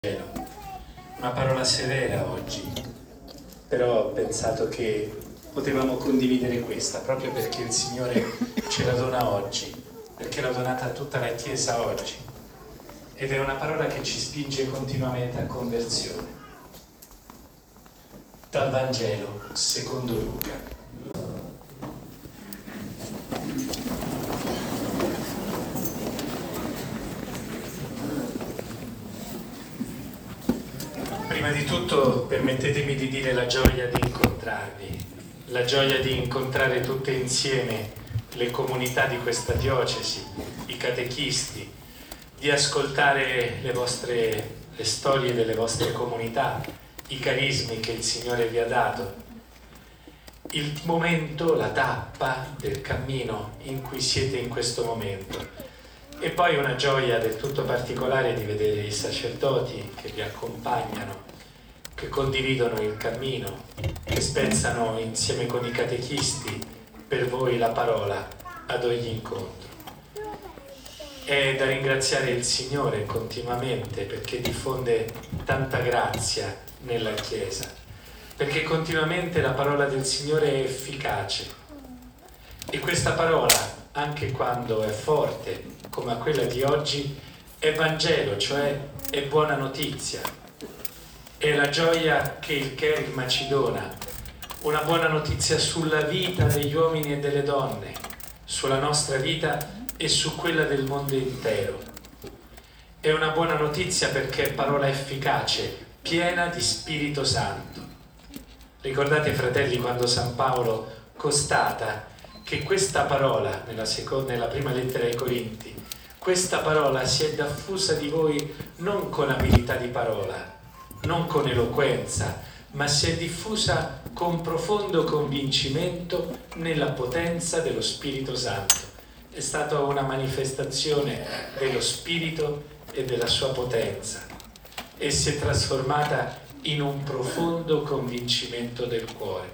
Una parola severa oggi, però ho pensato che potevamo condividere questa proprio perché il Signore ce la dona oggi, perché l'ha donata a tutta la Chiesa oggi, ed è una parola che ci spinge continuamente a conversione. Dal Vangelo secondo Luca. Prima di tutto permettetemi di dire la gioia di incontrarvi, la gioia di incontrare tutte insieme le comunità di questa diocesi, i catechisti, di ascoltare le storie delle vostre comunità, i carismi che il Signore vi ha dato, il momento, la tappa del cammino in cui siete in questo momento. E poi una gioia del tutto particolare di vedere i sacerdoti che vi accompagnano, che condividono il cammino, che spezzano insieme con i catechisti per voi la parola ad ogni incontro. È da ringraziare il Signore continuamente perché diffonde tanta grazia nella Chiesa, perché continuamente la parola del Signore è efficace. E questa parola, anche quando è forte, come a quella di oggi, è Vangelo, cioè è buona notizia. È la gioia che il Kerigma ci dona, una buona notizia sulla vita degli uomini e delle donne, sulla nostra vita e su quella del mondo intero. È una buona notizia perché è parola efficace, piena di Spirito Santo. Ricordate, fratelli, quando San Paolo constata che questa parola, nella prima lettera ai Corinti, questa parola si è diffusa di voi non con abilità di parola, non con eloquenza, ma si è diffusa con profondo convincimento nella potenza dello Spirito Santo. È stata una manifestazione dello Spirito e della sua potenza e si è trasformata in un profondo convincimento del cuore.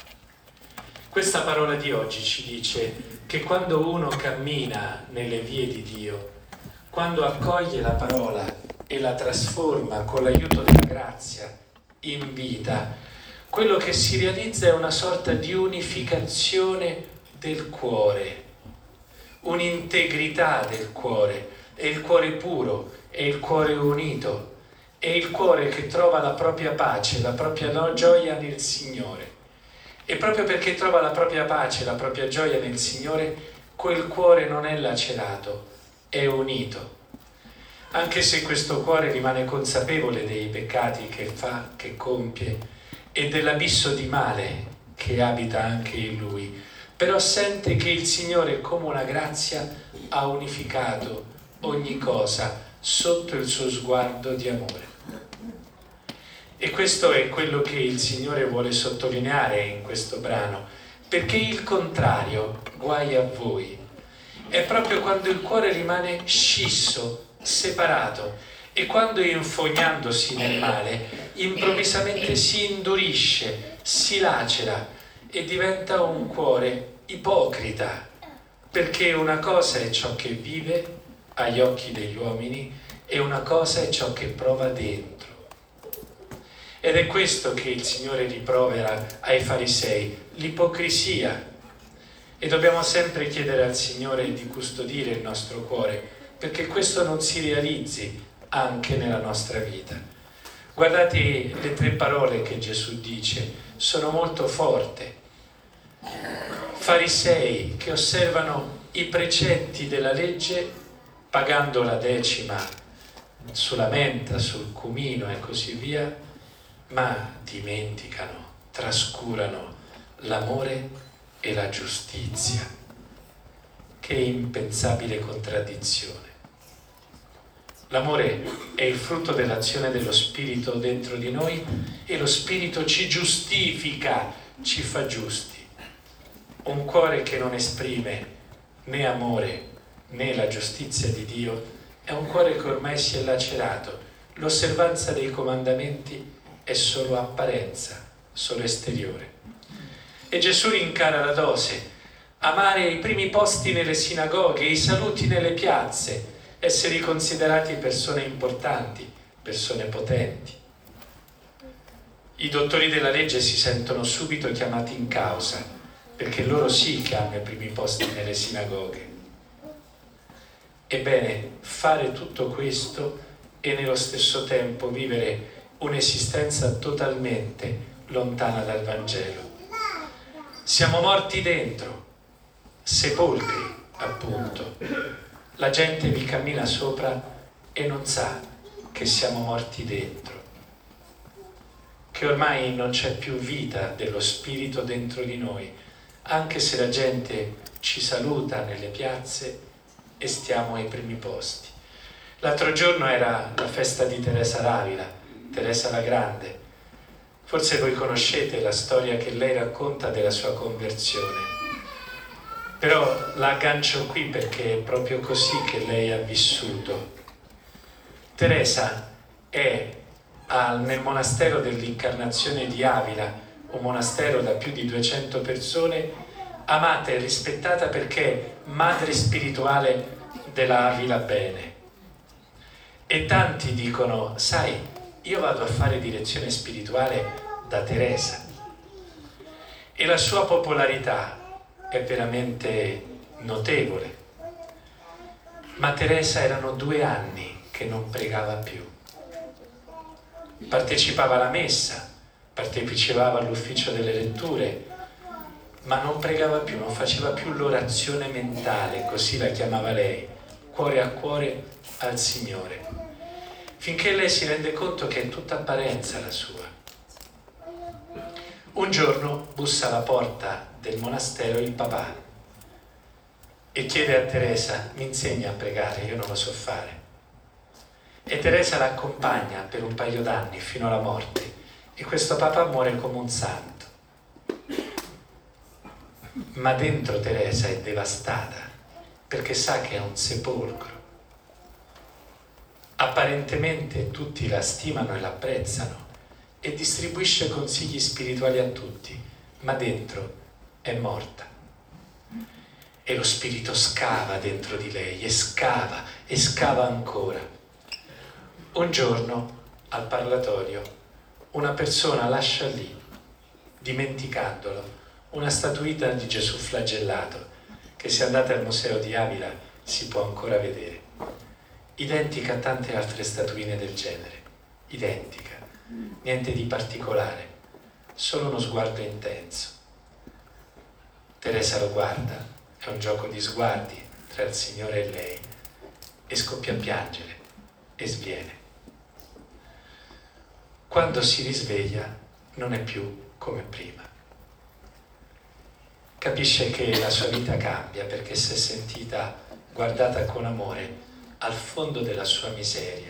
Questa parola di oggi ci dice che quando uno cammina nelle vie di Dio, quando accoglie la parola e la trasforma con l'aiuto della grazia in vita, quello che si realizza è una sorta di unificazione del cuore, un'integrità del cuore, è il cuore puro, è il cuore unito, è il cuore che trova la propria pace, la propria gioia nel Signore. E proprio perché trova la propria pace, la propria gioia nel Signore, quel cuore non è lacerato, è unito. Anche se questo cuore rimane consapevole dei peccati che fa, che compie, e dell'abisso di male che abita anche in lui, però sente che il Signore, come una grazia, ha unificato ogni cosa sotto il suo sguardo di amore. E questo è quello che il Signore vuole sottolineare in questo brano, perché il contrario, guai a voi, è proprio quando il cuore rimane scisso, separato, e quando infognandosi nel male improvvisamente si indurisce, si lacera e diventa un cuore ipocrita, perché una cosa è ciò che vive agli occhi degli uomini e una cosa è ciò che prova dentro. Ed è questo che il Signore rimprovera ai farisei, l'ipocrisia. E dobbiamo sempre chiedere al Signore di custodire il nostro cuore, perché questo non si realizzi anche nella nostra vita. Guardate le 3 parole che Gesù dice, sono molto forti. Farisei che osservano i precetti della legge pagando la 10ª sulla menta, sul cumino e così via, ma dimenticano, trascurano l'amore e la giustizia. Che impensabile contraddizione. L'amore è il frutto dell'azione dello Spirito dentro di noi e lo Spirito ci giustifica, ci fa giusti. Un cuore che non esprime né amore né la giustizia di Dio è un cuore che ormai si è lacerato. L'osservanza dei comandamenti è solo apparenza, solo esteriore. E Gesù rincara la dose, amare i primi posti nelle sinagoghe, i saluti nelle piazze, essere considerati persone importanti, persone potenti. I dottori della legge si sentono subito chiamati in causa, perché loro sì che hanno i primi posti nelle sinagoghe. Ebbene, fare tutto questo e nello stesso tempo vivere un'esistenza totalmente lontana dal Vangelo. Siamo morti dentro, sepolcri, appunto. La gente vi cammina sopra e non sa che siamo morti dentro, che ormai non c'è più vita dello spirito dentro di noi, anche se la gente ci saluta nelle piazze e stiamo ai primi posti. L'altro giorno era la festa di Teresa d'Avila, Teresa la Grande. Forse voi conoscete la storia che lei racconta della sua conversione, però la aggancio qui perché è proprio così che lei ha vissuto. Teresa è nel monastero dell'Incarnazione di Avila, un monastero da più di 200 persone, amata e rispettata perché è madre spirituale della Avila Bene. E tanti dicono, sai, io vado a fare direzione spirituale da Teresa. E la sua popolarità è veramente notevole. Ma Teresa erano 2 anni che non pregava più. Partecipava alla messa, partecipava all'ufficio delle letture, ma non pregava più, non faceva più l'orazione mentale, così la chiamava lei, cuore a cuore al Signore, finché lei si rende conto che è tutta apparenza la sua. Un giorno bussa alla porta del monastero il papà e chiede a Teresa, mi insegna a pregare, io non lo so fare. E Teresa l'accompagna per un paio d'anni fino alla morte e questo papà muore come un santo. Ma dentro Teresa è devastata perché sa che è un sepolcro. Apparentemente tutti la stimano e l'apprezzano e distribuisce consigli spirituali a tutti, ma dentro è morta. E lo spirito scava dentro di lei e scava ancora. Un giorno al parlatorio una persona lascia lì, dimenticandolo, una statuina di Gesù flagellato che, se andate al museo di Avila, si può ancora vedere, identica a tante altre statuine del genere, identica, niente di particolare, solo uno sguardo intenso. Teresa lo guarda, è un gioco di sguardi tra il Signore e lei, e scoppia a piangere e sviene. Quando si risveglia non è più come prima. Capisce che la sua vita cambia perché si è sentita guardata con amore al fondo della sua miseria.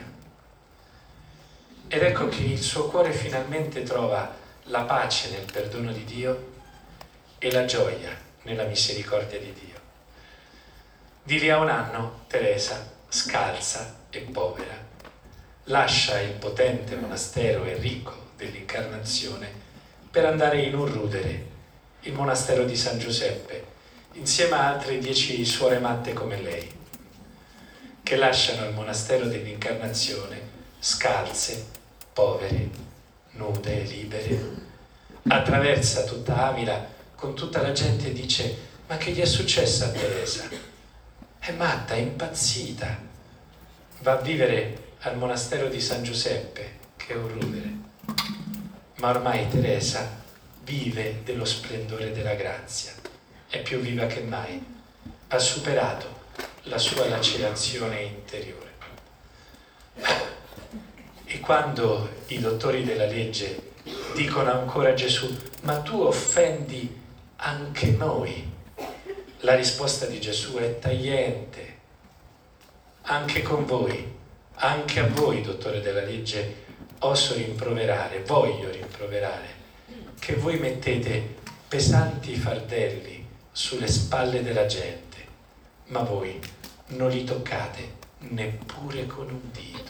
Ed ecco che il suo cuore finalmente trova la pace nel perdono di Dio e la gioia nella misericordia di Dio. Di lì a 1 anno Teresa, scalza e povera, lascia il potente monastero e ricco dell'Incarnazione per andare in Urrudere, il monastero di San Giuseppe, insieme a altre 10 suore matte come lei, che lasciano il monastero dell'Incarnazione scalze, povere, nude e libere. Attraversa tutta Avila con tutta la gente e dice: ma che gli è successo a Teresa? È matta, è impazzita. Va a vivere al monastero di San Giuseppe, che è Urrudere. Ma ormai Teresa vive dello splendore della grazia, è più viva che mai, ha superato la sua lacerazione interiore. E quando i dottori della legge dicono ancora a Gesù: ma tu offendi anche noi, la risposta di Gesù è tagliente. Anche con voi, anche a voi, dottore della legge, oso rimproverare, voglio rimproverare, che voi mettete pesanti fardelli sulle spalle della gente, ma voi non li toccate neppure con un dito.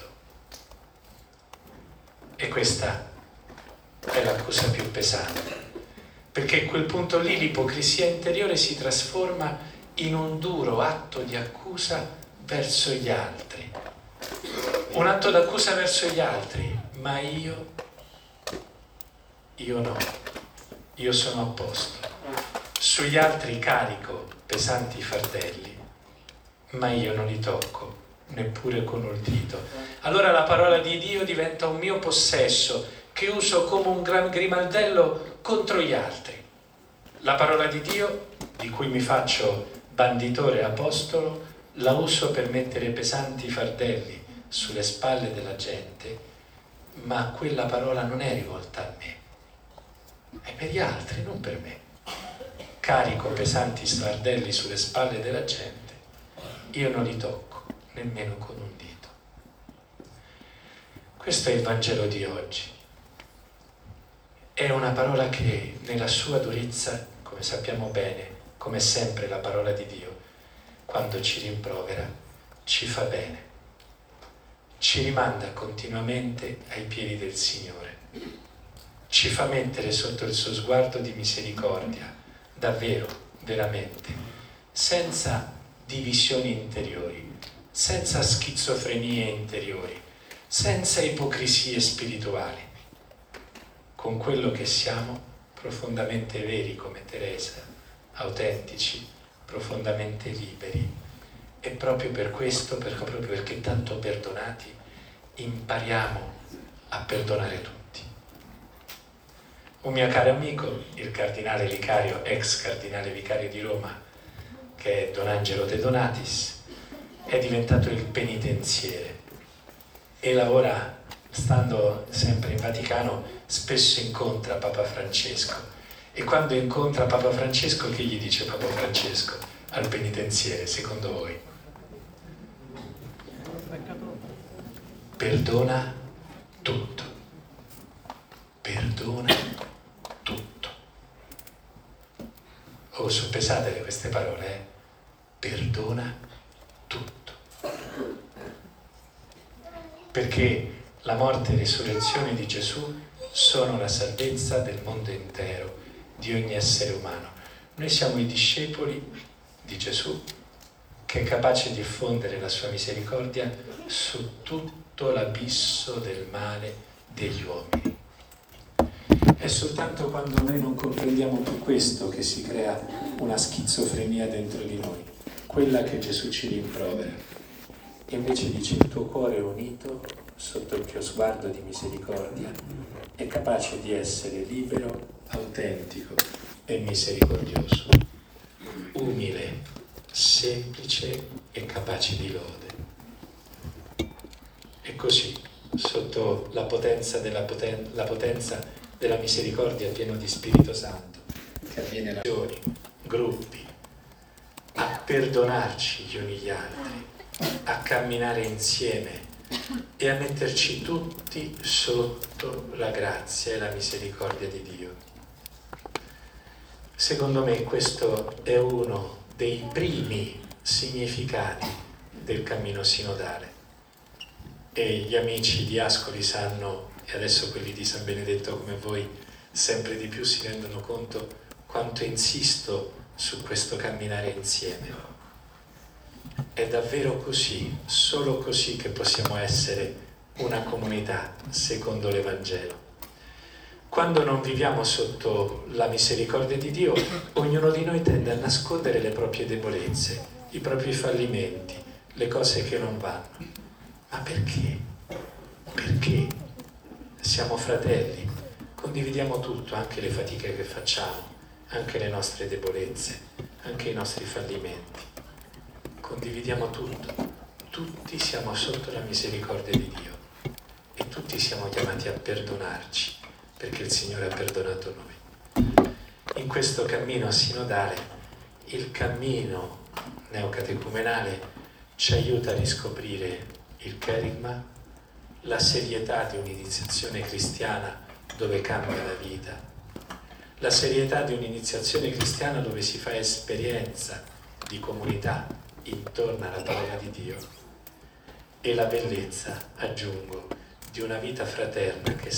E questa è l'accusa più pesante, perché a quel punto lì l'ipocrisia interiore si trasforma in un duro atto di accusa verso gli altri. un atto d'accusa verso gli altri, ma io no, io sono a posto. Sugli altri carico pesanti fardelli, ma io non li tocco neppure con un dito. Allora la parola di Dio diventa un mio possesso che uso come un gran grimaldello contro gli altri. La parola di Dio, di cui mi faccio banditore e apostolo, la uso per mettere pesanti fardelli sulle spalle della gente, ma quella parola non è rivolta a me, è per gli altri, non per me. Carico pesanti fardelli sulle spalle della gente, io non li tocco nemmeno con un dito. Questo è il Vangelo di oggi. È una parola che nella sua durezza, come sappiamo bene, come sempre la parola di Dio, quando ci rimprovera, ci fa bene, ci rimanda continuamente ai piedi del Signore, ci fa mettere sotto il suo sguardo di misericordia, davvero, veramente, senza divisioni interiori, senza schizofrenie interiori, senza ipocrisie spirituali, con quello che siamo, profondamente veri come Teresa, autentici, profondamente liberi. E proprio per questo, proprio perché tanto perdonati, impariamo a perdonare tutti. Un mio caro amico, il cardinale vicario, ex cardinale vicario di Roma, che è Don Angelo De Donatis, è diventato il penitenziere e lavora, stando sempre in Vaticano, spesso incontra Papa Francesco. E quando incontra Papa Francesco, che gli dice Papa Francesco al penitenziere, secondo voi? Perdona tutto. Perdona tutto. Oh, soppesatele queste parole, eh? Perdona tutto. Perché la morte e risurrezione di Gesù sono la salvezza del mondo intero, di ogni essere umano. Noi siamo i discepoli di Gesù, che è capace di diffondere la sua misericordia su tutto l'abisso del male degli uomini. È soltanto quando noi non comprendiamo più questo che si crea una schizofrenia dentro di noi, quella che Gesù ci rimprovera. E invece dice: il tuo cuore unito sotto il tuo sguardo di misericordia è capace di essere libero, autentico e misericordioso, umile, semplice e capace di lode. E così, sotto la potenza della misericordia, pieno di Spirito Santo, che avviene nazioni, gruppi, a perdonarci gli uni gli altri, a camminare insieme e a metterci tutti sotto la grazia e la misericordia di Dio. Secondo me questo è uno dei primi significati del cammino sinodale. E gli amici di Ascoli sanno, e adesso quelli di San Benedetto come voi sempre di più si rendono conto quanto insisto su questo camminare insieme. È davvero così, solo così che possiamo essere una comunità secondo l'Evangelo. Quando non viviamo sotto la misericordia di Dio, ognuno di noi tende a nascondere le proprie debolezze, i propri fallimenti, le cose che non vanno. Ma perché? Perché siamo fratelli, condividiamo tutto, anche le fatiche che facciamo, anche le nostre debolezze, anche i nostri fallimenti. Condividiamo tutto, tutti siamo sotto la misericordia di Dio e tutti siamo chiamati a perdonarci, perché il Signore ha perdonato noi. In questo cammino sinodale, il cammino neocatecumenale ci aiuta a riscoprire il kerigma, la serietà di un'iniziazione cristiana dove cambia la vita, la serietà di un'iniziazione cristiana dove si fa esperienza di comunità intorno alla parola di Dio, e la bellezza, aggiungo, di una vita fraterna che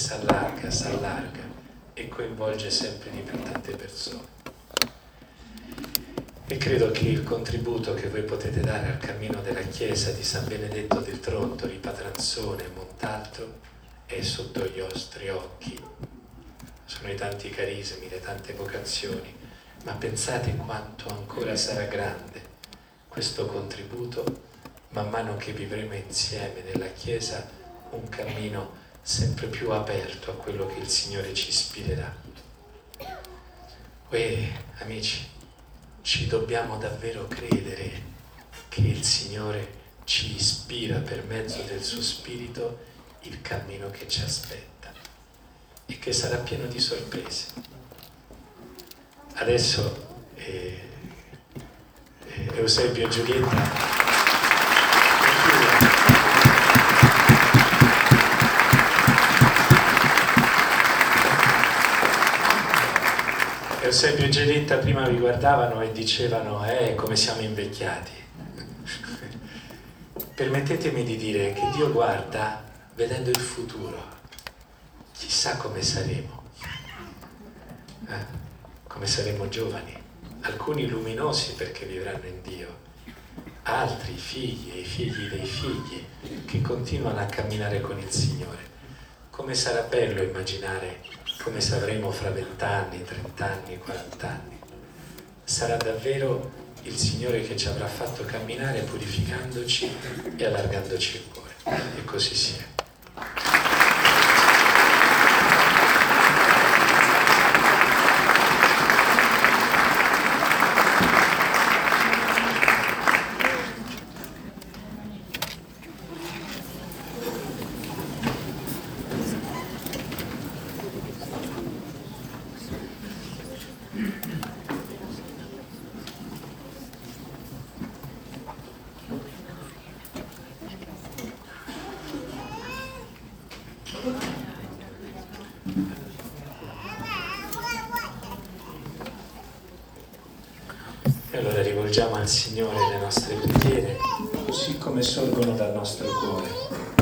s'allarga e coinvolge sempre di più tante persone. E credo che il contributo che voi potete dare al cammino della Chiesa di San Benedetto del Tronto, di Patranzone e Montalto è sotto gli vostri occhi. Sono i tanti carismi, le tante vocazioni, ma pensate quanto ancora sarà grande questo contributo man mano che vivremo insieme nella Chiesa un cammino sempre più aperto a quello che il Signore ci ispirerà. Amici, ci dobbiamo davvero credere che il Signore ci ispira per mezzo del suo Spirito il cammino che ci aspetta e che sarà pieno di sorprese. Adesso Eusebio e Giulietta Eusebio e Giulietta prima vi guardavano e dicevano come siamo invecchiati. Permettetemi di dire che Dio guarda vedendo il futuro, chissà come saremo, come saremo giovani, alcuni luminosi perché vivranno in Dio, altri figli e i figli dei figli che continuano a camminare con il Signore. Come sarà bello immaginare come saremo fra 20 anni, 30 anni, 40 anni. Sarà davvero il Signore che ci avrà fatto camminare purificandoci e allargandoci il cuore. E così sia. E allora rivolgiamo al Signore le nostre preghiere, così come sorgono dal nostro cuore.